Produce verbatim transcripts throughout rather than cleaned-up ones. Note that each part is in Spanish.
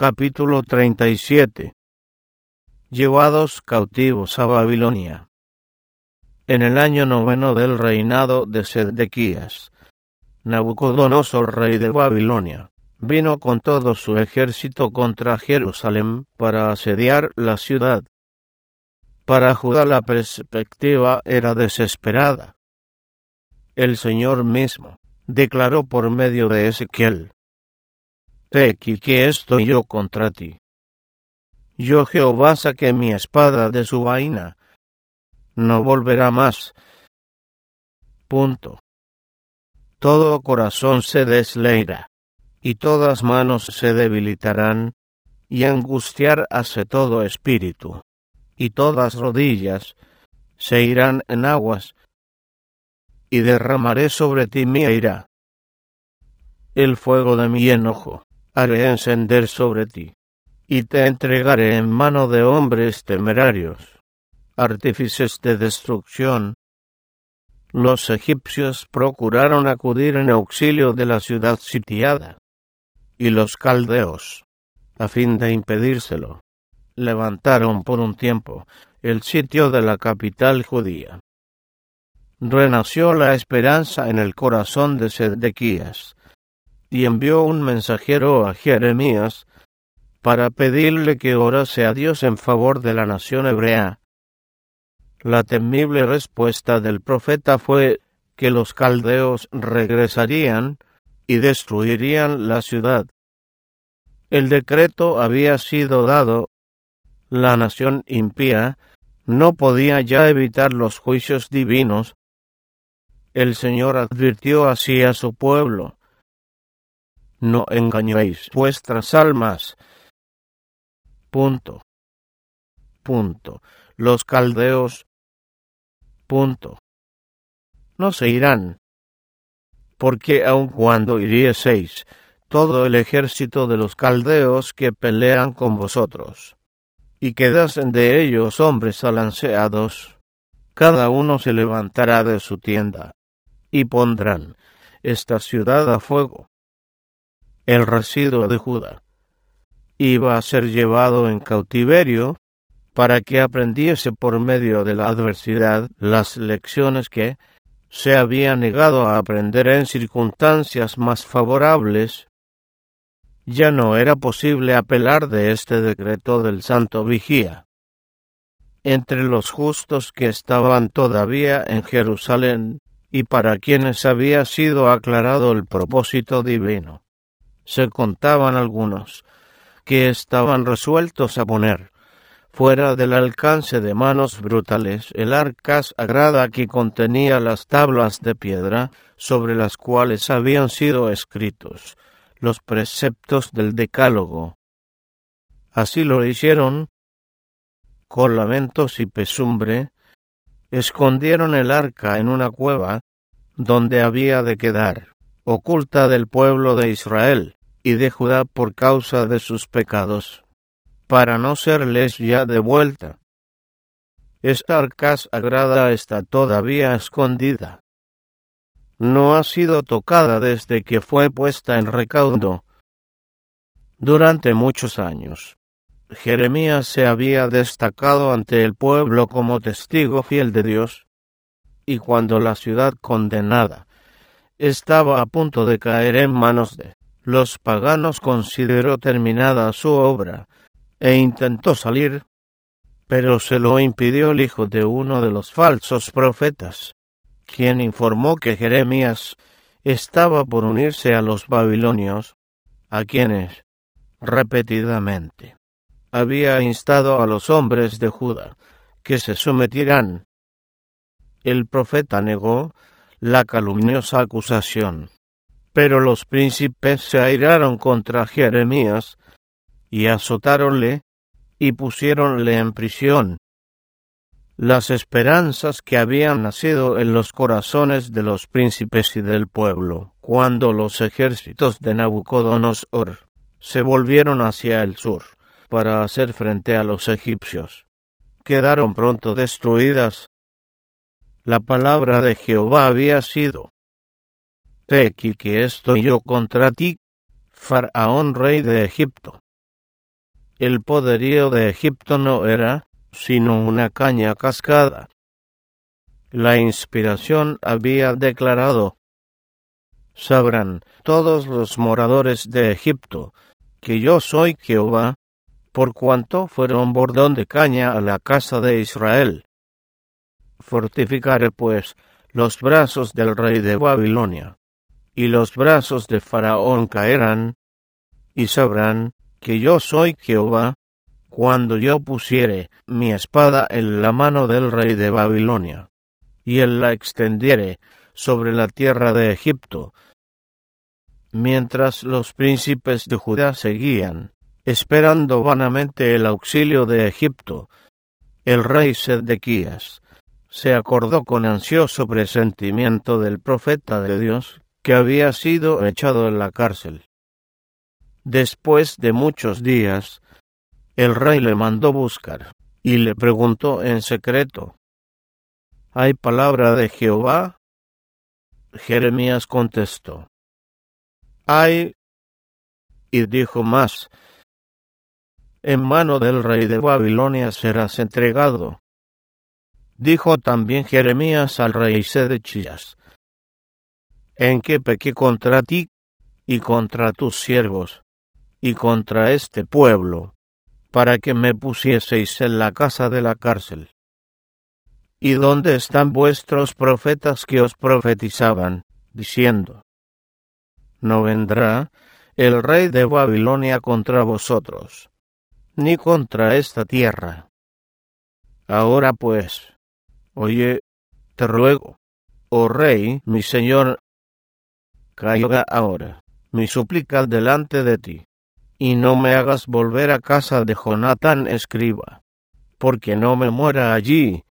Capítulo treinta y siete. Llevados cautivos a Babilonia. En el año noveno del reinado de Sedequías, Nabucodonosor, rey de Babilonia, vino con todo su ejército contra Jerusalén para asediar la ciudad. Para Judá la perspectiva era desesperada. El Señor mismo declaró por medio de Ezequiel: He aquí que estoy yo contra ti. Yo Jehová saqué mi espada de su vaina. No volverá más. Punto. Todo corazón se desleirá, y todas manos se debilitarán, y angustiar hace todo espíritu, y todas rodillas se irán en aguas, y derramaré sobre ti mi ira. El fuego de mi enojo haré encender sobre ti, y te entregaré en mano de hombres temerarios, artífices de destrucción. Los egipcios procuraron acudir en auxilio de la ciudad sitiada, y los caldeos, a fin de impedírselo, levantaron por un tiempo el sitio de la capital judía. Renació la esperanza en el corazón de Sedequías, y envió un mensajero a Jeremías para pedirle que orase a Dios en favor de la nación hebrea. La temible respuesta del profeta fue que los caldeos regresarían y destruirían la ciudad. El decreto había sido dado. La nación impía no podía ya evitar los juicios divinos. El Señor advirtió así a su pueblo: No engañéis vuestras almas. Punto. Punto. Los caldeos. Punto. No se irán, porque aun cuando hirieseis todo el ejército de los caldeos que pelean con vosotros, y quedasen de ellos hombres alanceados, cada uno se levantará de su tienda, y pondrán esta ciudad a fuego. El residuo de Judá iba a ser llevado en cautiverio para que aprendiese por medio de la adversidad las lecciones que se había negado a aprender en circunstancias más favorables. Ya no era posible apelar de este decreto del santo vigía. Entre los justos que estaban todavía en Jerusalén, y para quienes había sido aclarado el propósito divino, se contaban algunos que estaban resueltos a poner fuera del alcance de manos brutales el arca sagrada que contenía las tablas de piedra sobre las cuales habían sido escritos los preceptos del Decálogo. Así lo hicieron. Con lamentos y pesumbre escondieron el arca en una cueva donde había de quedar, oculta del pueblo de Israel y de Judá por causa de sus pecados, para no serles ya devuelta. Esta arca sagrada está todavía escondida. No ha sido tocada desde que fue puesta en recaudo. Durante muchos años, Jeremías se había destacado ante el pueblo como testigo fiel de Dios, y cuando la ciudad condenada estaba a punto de caer en manos de los paganos, consideró terminada su obra e intentó salir, pero se lo impidió el hijo de uno de los falsos profetas, quien informó que Jeremías estaba por unirse a los babilonios, a quienes, repetidamente, había instado a los hombres de Judá que se sometieran. El profeta negó la calumniosa acusación, pero los príncipes se airaron contra Jeremías y azotáronle y pusiéronle en prisión. Las esperanzas que habían nacido en los corazones de los príncipes y del pueblo, cuando los ejércitos de Nabucodonosor se volvieron hacia el sur para hacer frente a los egipcios, quedaron pronto destruidas. La palabra de Jehová había sido: He aquí que estoy yo contra ti, Faraón rey de Egipto, El poderío de Egipto no era sino una caña cascada. La inspiración había declarado: sabrán todos los moradores de Egipto que yo soy Jehová, por cuanto fueron bordón de caña a la casa de Israel. Fortificaré pues los brazos del rey de Babilonia, y los brazos de Faraón caerán, y sabrán que yo soy Jehová, cuando yo pusiere mi espada en la mano del rey de Babilonia, y él la extendiere sobre la tierra de Egipto. Mientras los príncipes de Judá seguían, esperando vanamente el auxilio de Egipto, el rey Sedequías se acordó con ansioso presentimiento del profeta de Dios, que había sido echado en la cárcel. Después de muchos días, el rey le mandó buscar, y le preguntó en secreto: ¿hay palabra de Jehová? Jeremías contestó: hay. Y dijo más: en mano del rey de Babilonia serás entregado. Dijo también Jeremías al rey Sedequías: ¿en qué pequé contra ti, y contra tus siervos, y contra este pueblo, para que me pusieseis en la casa de la cárcel? ¿Y dónde están vuestros profetas que os profetizaban, diciendo: no vendrá el rey de Babilonia contra vosotros, ni contra esta tierra? Ahora pues, oye, te ruego, oh rey, mi señor, caiga ahora mi súplica delante de ti, y no me hagas volver a casa de Jonatán escriba, porque no me muera allí.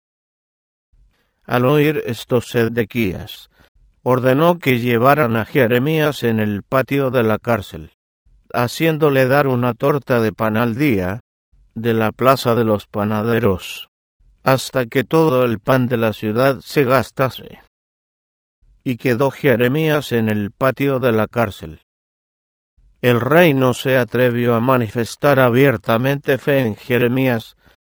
Al oír esto, Sedequías ordenó que llevaran a Jeremías en el patio de la cárcel, haciéndole dar una torta de pan al día de la plaza de los panaderos, hasta que todo el pan de la ciudad se gastase. Y quedó Jeremías en el patio de la cárcel. El rey no se atrevió a manifestar abiertamente fe en Jeremías,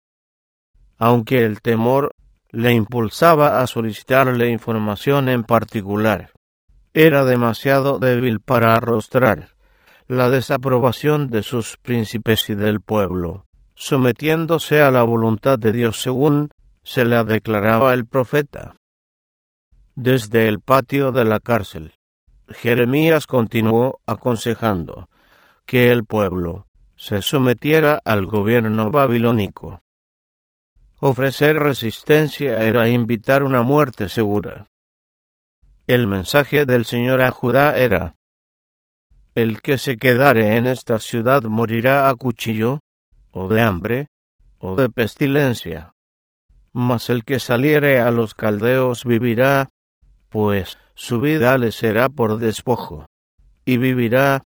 aunque el temor le impulsaba a solicitarle información en particular. Era demasiado débil para arrostrar la desaprobación de sus príncipes y del pueblo, sometiéndose a la voluntad de Dios según se la declaraba el profeta. Desde el patio de la cárcel, Jeremías continuó aconsejando que el pueblo se sometiera al gobierno babilónico. Ofrecer resistencia era invitar una muerte segura. El mensaje del Señor a Judá era: el que se quedare en esta ciudad morirá a cuchillo, o de hambre, o de pestilencia. Mas el que saliere a los caldeos vivirá, pues su vida le será por despojo, y vivirá.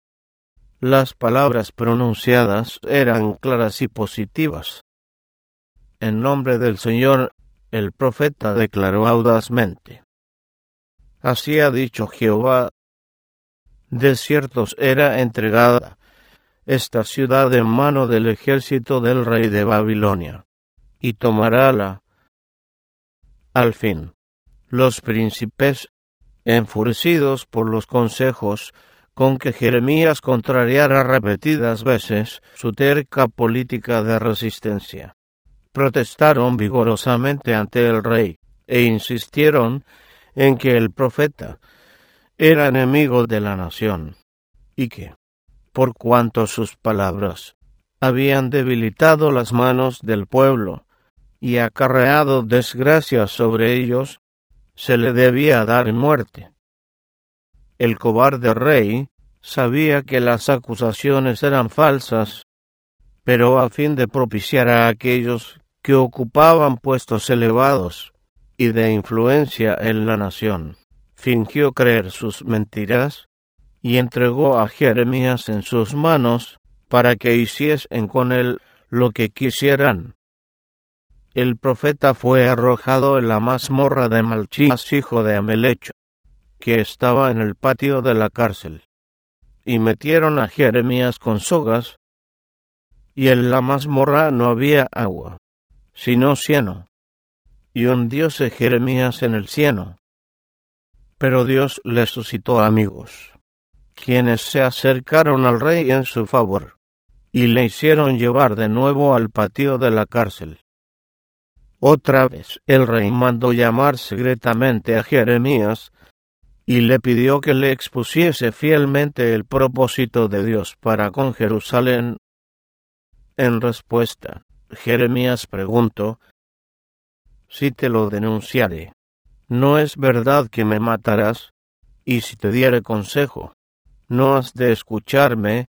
Las palabras pronunciadas eran claras y positivas. En nombre del Señor, el profeta declaró audazmente: así ha dicho Jehová, de cierto era entregada esta ciudad en mano del ejército del rey de Babilonia, y tomarála. Al fin, los príncipes, enfurecidos por los consejos con que Jeremías contrariara repetidas veces su terca política de resistencia, protestaron vigorosamente ante el rey e insistieron en que el profeta era enemigo de la nación, y que, por cuanto sus palabras habían debilitado las manos del pueblo y acarreado desgracia sobre ellos, se le debía dar muerte. El cobarde rey sabía que las acusaciones eran falsas, pero a fin de propiciar a aquellos que ocupaban puestos elevados y de influencia en la nación, fingió creer sus mentiras y entregó a Jeremías en sus manos para que hiciesen con él lo que quisieran. El profeta fue arrojado en la mazmorra de Malchías, hijo de Amelecho, que estaba en el patio de la cárcel, y metieron a Jeremías con sogas, y en la mazmorra no había agua, sino cieno. Y hundióse Jeremías en el cieno. Pero Dios le suscitó amigos, quienes se acercaron al rey en su favor, y le hicieron llevar de nuevo al patio de la cárcel. Otra vez el rey mandó llamar secretamente a Jeremías, y le pidió que le expusiese fielmente el propósito de Dios para con Jerusalén. En respuesta, Jeremías preguntó: si te lo denunciare, ¿no es verdad que me matarás? Y si te diere consejo, ¿no has de escucharme?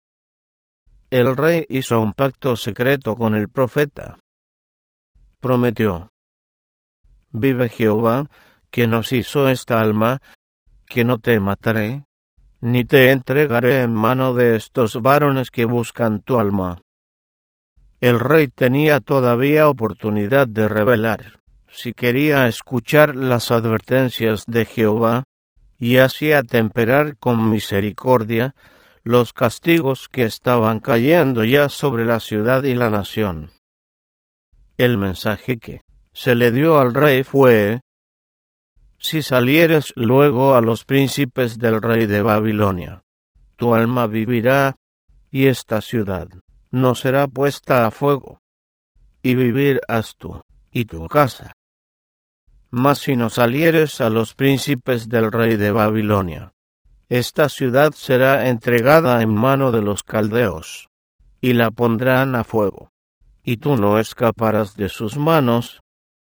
El rey hizo un pacto secreto con el profeta. Prometió: vive Jehová, que nos hizo esta alma, que no te mataré, ni te entregaré en mano de estos varones que buscan tu alma. El rey tenía todavía oportunidad de revelar, si quería escuchar las advertencias de Jehová, y así atemperar con misericordia los castigos que estaban cayendo ya sobre la ciudad y la nación. El mensaje que se le dio al rey fue: si salieres luego a los príncipes del rey de Babilonia, tu alma vivirá, y esta ciudad no será puesta a fuego, y vivirás tú y tu casa. Mas si no salieres a los príncipes del rey de Babilonia, esta ciudad será entregada en mano de los caldeos, y la pondrán a fuego, y tú no escaparás de sus manos.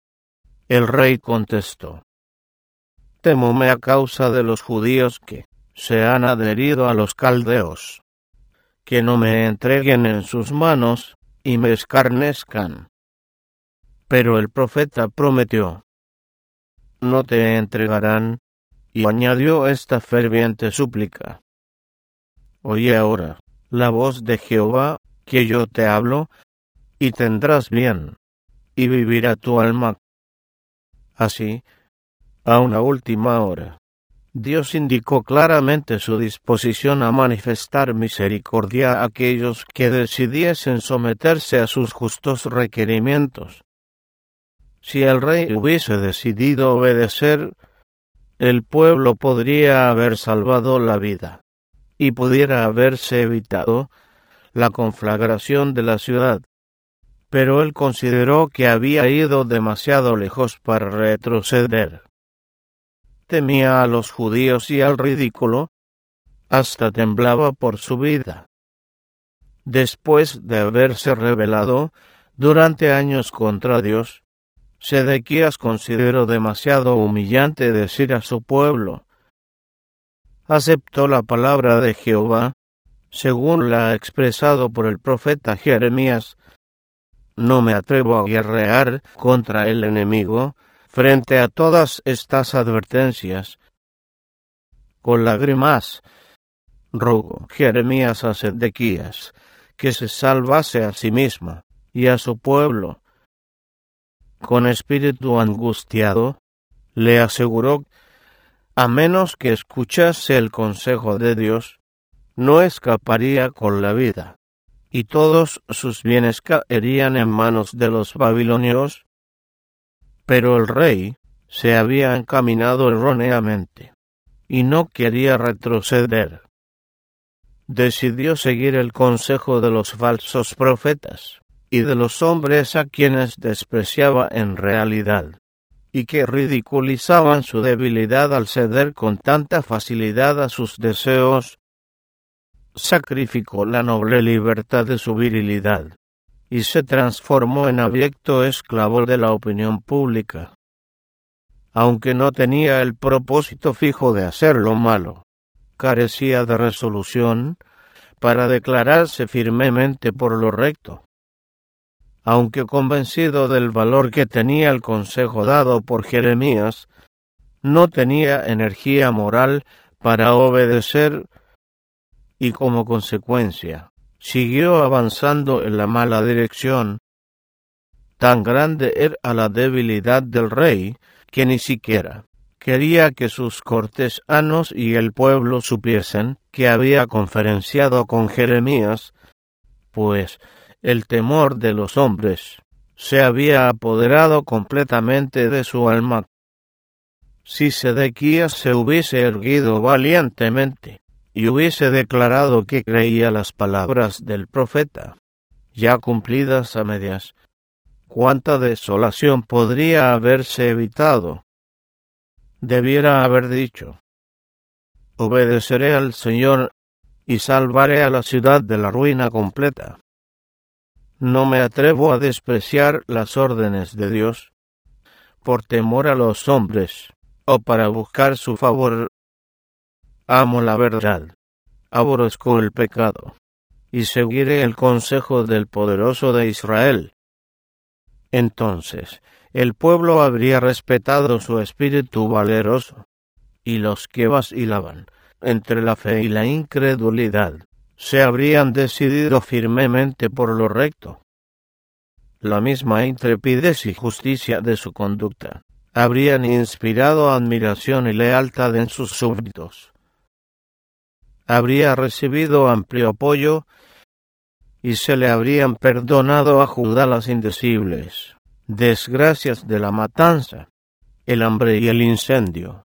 El rey contestó: temóme a causa de los judíos que se han adherido a los caldeos, que no me entreguen en sus manos, y me escarnezcan. Pero el profeta prometió: no te entregarán, y añadió esta ferviente súplica: oye ahora la voz de Jehová, que yo te hablo, y tendrás bien, y vivirá tu alma. Así, a una última hora, Dios indicó claramente su disposición a manifestar misericordia a aquellos que decidiesen someterse a sus justos requerimientos. Si el rey hubiese decidido obedecer, el pueblo podría haber salvado la vida, y pudiera haberse evitado la conflagración de la ciudad. Pero él consideró que había ido demasiado lejos para retroceder. Temía a los judíos y al ridículo, hasta temblaba por su vida. Después de haberse rebelado durante años contra Dios, Sedequías consideró demasiado humillante decir a su pueblo: aceptó la palabra de Jehová, según la ha expresado por el profeta Jeremías: no me atrevo a guerrear contra el enemigo. Frente a todas estas advertencias, con lágrimas, rogó Jeremías a Sedequías que se salvase a sí misma y a su pueblo. Con espíritu angustiado, le aseguró: a menos que escuchase el consejo de Dios, no escaparía con la vida, y todos sus bienes caerían en manos de los babilonios. Pero el rey se había encaminado erróneamente, y no quería retroceder. Decidió seguir el consejo de los falsos profetas, y de los hombres a quienes despreciaba en realidad, y que ridiculizaban su debilidad al ceder con tanta facilidad a sus deseos. Sacrificó la noble libertad de su virilidad, y se transformó en abyecto esclavo de la opinión pública. Aunque no tenía el propósito fijo de hacer lo malo, carecía de resolución para declararse firmemente por lo recto. Aunque convencido del valor que tenía el consejo dado por Jeremías, no tenía energía moral para obedecer, y como consecuencia, siguió avanzando en la mala dirección. Tan grande era la debilidad del rey, que ni siquiera quería que sus cortesanos y el pueblo supiesen que había conferenciado con Jeremías, pues el temor de los hombres se había apoderado completamente de su alma. Si Sedequías se hubiese erguido valientemente y hubiese declarado que creía las palabras del profeta, ya cumplidas a medias, cuánta desolación podría haberse evitado. Debiera haber dicho: obedeceré al Señor y salvaré a la ciudad de la ruina completa. No me atrevo a despreciar las órdenes de Dios por temor a los hombres o para buscar su favor. Amo la verdad, aborrezco el pecado, y seguiré el consejo del poderoso de Israel. Entonces el pueblo habría respetado su espíritu valeroso, y los que vacilaban entre la fe y la incredulidad se habrían decidido firmemente por lo recto. La misma intrepidez y justicia de su conducta habrían inspirado admiración y lealtad en sus súbditos. Habría recibido amplio apoyo y se le habrían perdonado a Judá las indecibles desgracias de la matanza, el hambre y el incendio.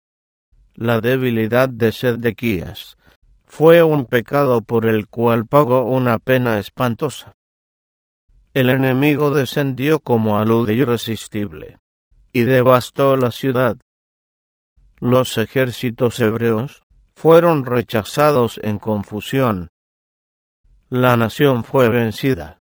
La debilidad de Sedequías fue un pecado por el cual pagó una pena espantosa. El enemigo descendió como alud irresistible y devastó la ciudad. Los ejércitos hebreos fueron rechazados en confusión. La nación fue vencida.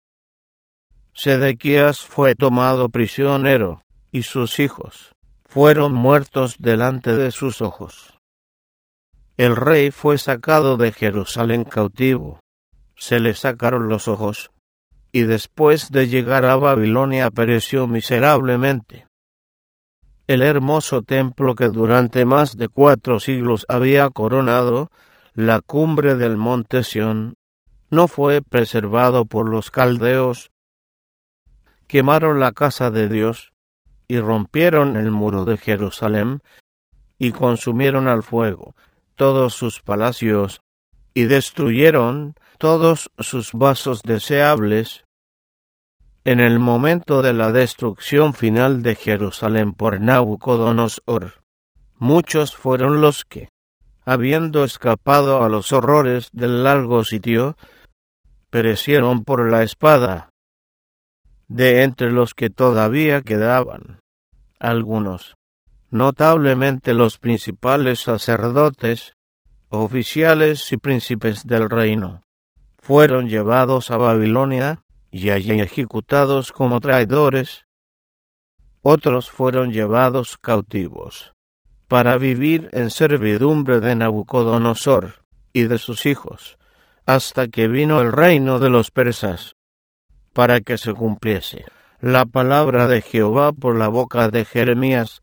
Sedequías fue tomado prisionero y sus hijos fueron muertos delante de sus ojos. El rey fue sacado de Jerusalén cautivo. Se le sacaron los ojos, y después de llegar a Babilonia pereció miserablemente. El hermoso templo que durante más de cuatro siglos había coronado la cumbre del monte Sión no fue preservado por los caldeos. Quemaron la casa de Dios y rompieron el muro de Jerusalén y consumieron al fuego todos sus palacios y destruyeron todos sus vasos deseables. En el momento de la destrucción final de Jerusalén por Nabucodonosor, muchos fueron los que, habiendo escapado a los horrores del largo sitio, perecieron por la espada. De entre los que todavía quedaban, algunos, notablemente los principales sacerdotes, oficiales y príncipes del reino, fueron llevados a Babilonia y allí ejecutados como traidores. Otros fueron llevados cautivos para vivir en servidumbre de Nabucodonosor y de sus hijos, hasta que vino el reino de los persas, para que se cumpliese la palabra de Jehová por la boca de Jeremías.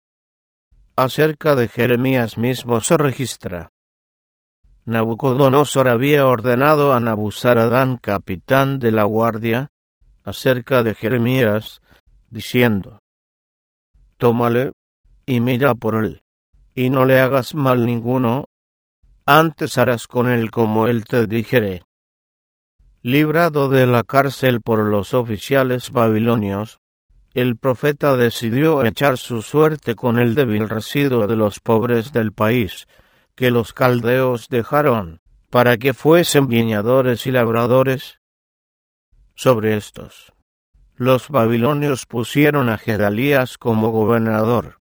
Acerca de Jeremías mismo se registra: Nabucodonosor había ordenado a Nabuzaradán, capitán de la guardia, acerca de Jeremías, diciendo: tómale y mira por él, y no le hagas mal ninguno, antes harás con él como él te dijere. Librado de la cárcel por los oficiales babilonios, el profeta decidió echar su suerte con el débil residuo de los pobres del país, que los caldeos dejaron, para que fuesen viñadores y labradores. Sobre estos, los babilonios pusieron a Gedalías como gobernador.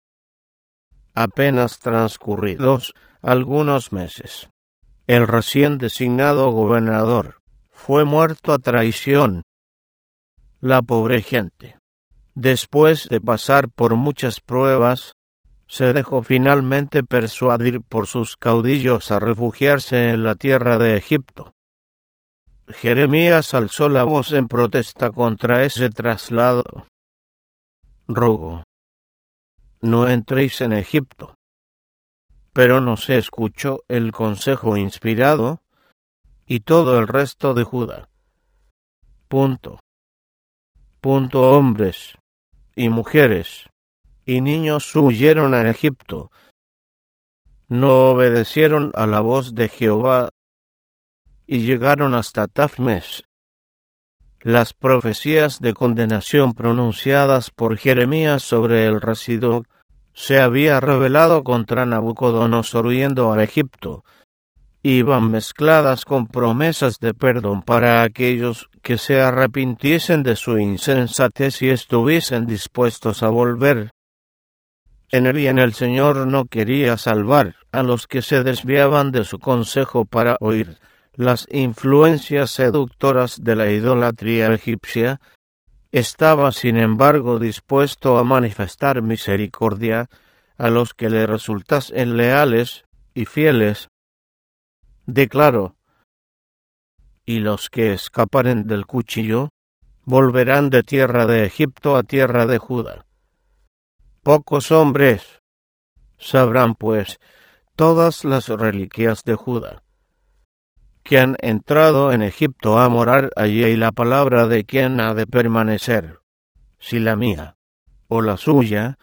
Apenas transcurridos algunos meses, el recién designado gobernador fue muerto a traición. La pobre gente, después de pasar por muchas pruebas, se dejó finalmente persuadir por sus caudillos a refugiarse en la tierra de Egipto. Jeremías alzó la voz en protesta contra ese traslado. Ruego, no entréis en Egipto. Pero no se escuchó el consejo inspirado, y todo el resto de Judá. Punto. Punto. Hombres y mujeres y niños huyeron a Egipto. No obedecieron a la voz de Jehová y llegaron hasta Tafmes, Las profecías de condenación pronunciadas por Jeremías sobre el residuo se había revelado contra Nabucodonosor huyendo a Egipto. Iban mezcladas con promesas de perdón para aquellos que se arrepintiesen de su insensatez y estuviesen dispuestos a volver. En el bien el Señor no quería salvar a los que se desviaban de su consejo para oír las influencias seductoras de la idolatría egipcia. Estaba, sin embargo, dispuesto a manifestar misericordia a los que le resultasen leales y fieles. Declaró: y los que escaparen del cuchillo volverán de tierra de Egipto a tierra de Judá. Pocos hombres sabrán, pues, todas las reliquias de Judá, que han entrado en Egipto a morar allí, y la palabra de quién ha de permanecer, si la mía o la suya.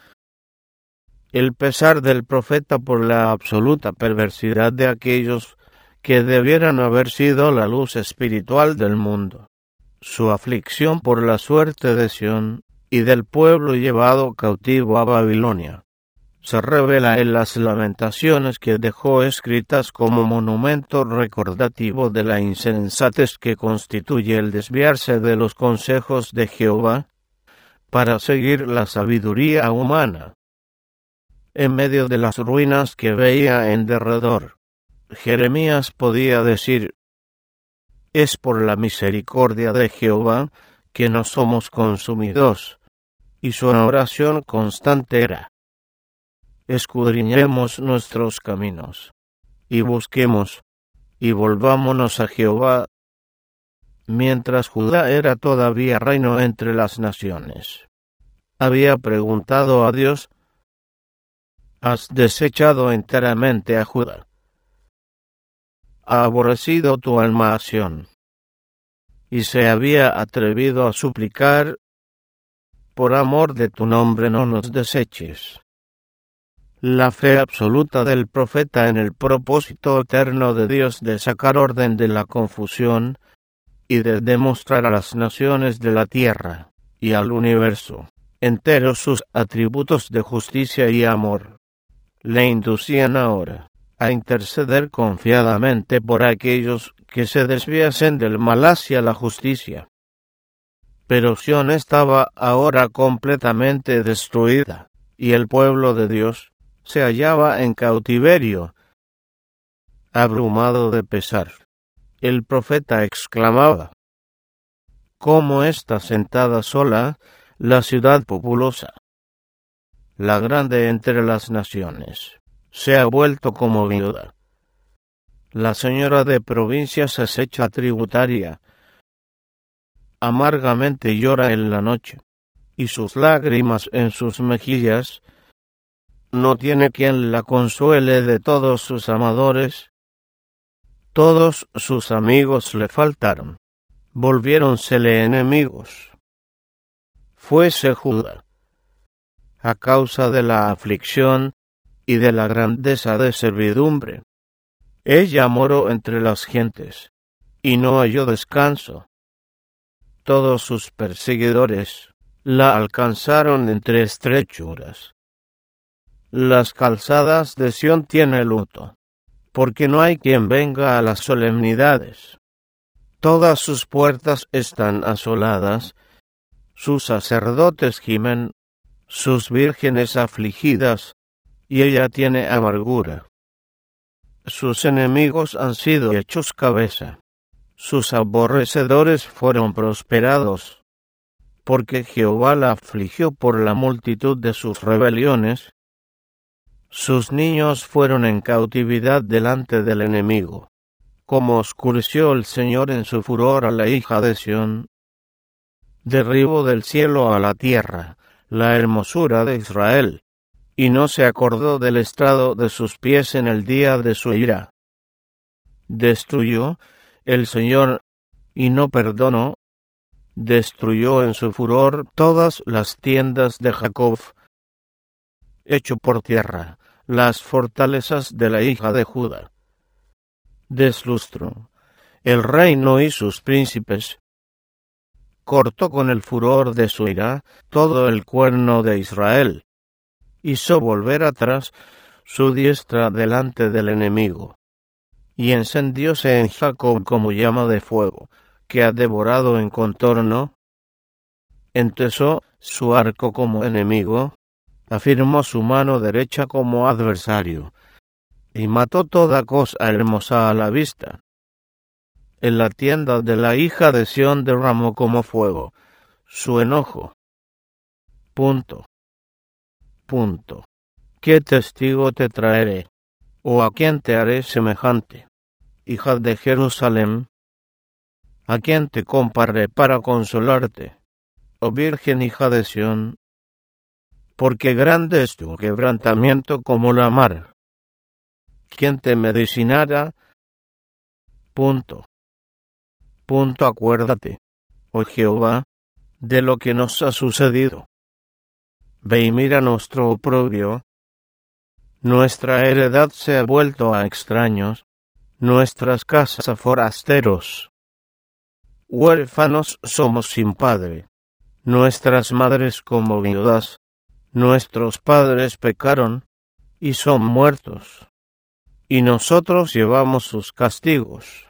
El pesar del profeta por la absoluta perversidad de aquellos que debieran haber sido la luz espiritual del mundo. Su aflicción por la suerte de Sión y del pueblo llevado cautivo a Babilonia se revela en las lamentaciones que dejó escritas como monumento recordativo de la insensatez que constituye el desviarse de los consejos de Jehová para seguir la sabiduría humana. En medio de las ruinas que veía en derredor, Jeremías podía decir: es por la misericordia de Jehová que no somos consumidos. Y su oración constante era: escudriñemos nuestros caminos, y busquemos, y volvámonos a Jehová, mientras Judá era todavía reino entre las naciones. Había preguntado a Dios: ¿has desechado enteramente a Judá? ¿Ha aborrecido tu alma a Sión? Y se había atrevido a suplicar: por amor de tu nombre no nos deseches. La fe absoluta del profeta en el propósito eterno de Dios de sacar orden de la confusión y de demostrar a las naciones de la tierra y al universo entero sus atributos de justicia y amor, le inducían ahora a interceder confiadamente por aquellos que se desviasen del mal hacia la justicia. Pero Sión estaba ahora completamente destruida, y el pueblo de Dios se hallaba en cautiverio. Abrumado de pesar, el profeta exclamaba: ¿cómo está sentada sola la ciudad populosa, la grande entre las naciones? Se ha vuelto como viuda. La señora de provincias es hecha tributaria. Amargamente llora en la noche, y sus lágrimas en sus mejillas. No tiene quien la consuele de todos sus amadores. Todos sus amigos le faltaron, volviéronsele enemigos. Fuese Judá, a causa de la aflicción y de la grandeza de servidumbre. Ella moró entre las gentes, y no halló descanso. Todos sus perseguidores la alcanzaron entre estrechuras. Las calzadas de Sión tienen luto, porque no hay quien venga a las solemnidades. Todas sus puertas están asoladas, sus sacerdotes gimen, sus vírgenes afligidas, y ella tiene amargura. Sus enemigos han sido hechos cabeza, sus aborrecedores fueron prosperados, porque Jehová la afligió por la multitud de sus rebeliones. Sus niños fueron en cautividad delante del enemigo. Como oscureció el Señor en su furor a la hija de Sión, derribó del cielo a la tierra la hermosura de Israel, y no se acordó del estrado de sus pies en el día de su ira. Destruyó el Señor, y no perdonó. Destruyó en su furor todas las tiendas de Jacob. Echó por tierra las fortalezas de la hija de Judá. Deslustró el reino y sus príncipes. cortó con el furor de su ira todo el cuerno de Israel. Hizo volver atrás su diestra delante del enemigo. Y encendióse en Jacob como llama de fuego, que ha devorado en contorno. Entesó su arco como enemigo, afirmó su mano derecha como adversario, y mató toda cosa hermosa a la vista. En la tienda de la hija de Sión derramó como fuego su enojo. Punto. Punto. ¿Qué testigo te traeré? ¿O a quién te haré semejante? Hija de Jerusalén, ¿a quién te compararé para consolarte? Oh Virgen hija de Sión, porque grande es tu quebrantamiento como la mar. ¿Quién te medicinará? Punto. Punto. Acuérdate, oh Jehová, de lo que nos ha sucedido. Ve y mira nuestro oprobio. Nuestra heredad se ha vuelto a extraños, nuestras casas a forasteros. Huérfanos somos sin padre, nuestras madres como viudas, nuestros padres pecaron y son muertos, y nosotros llevamos sus castigos.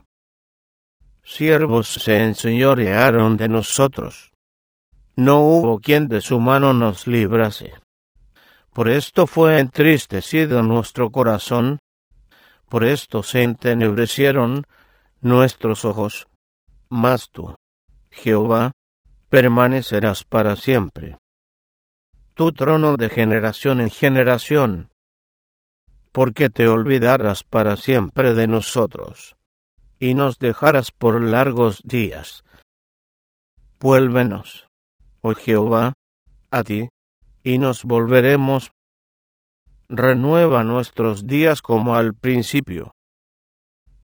Siervos se enseñorearon de nosotros, no hubo quien de su mano nos librase. Por esto fue entristecido nuestro corazón, por esto se entenebrecieron nuestros ojos. Mas tú, Jehová, permanecerás para siempre. Tu trono de generación en generación, porque te olvidarás para siempre de nosotros, y nos dejarás por largos días. Vuélvenos, oh Jehová, a ti, y nos volveremos. Renueva nuestros días como al principio,